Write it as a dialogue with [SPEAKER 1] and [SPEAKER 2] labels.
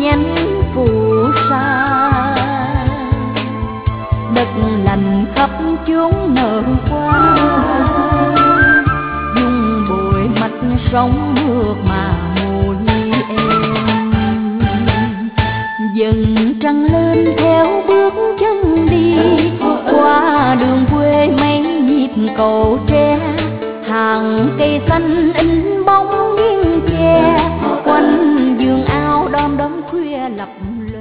[SPEAKER 1] nhánh phù sa. Đất lành khắp chốn nở hoa, dung bụi mạch sóng mượt mà mùi em. Dần trăng lên theo bước chân đi, qua đường quê mấy nhịp cầu tre. Hàng cây xanh in bóng nghiêng che, quanh vườn ao đom đóm khuya lập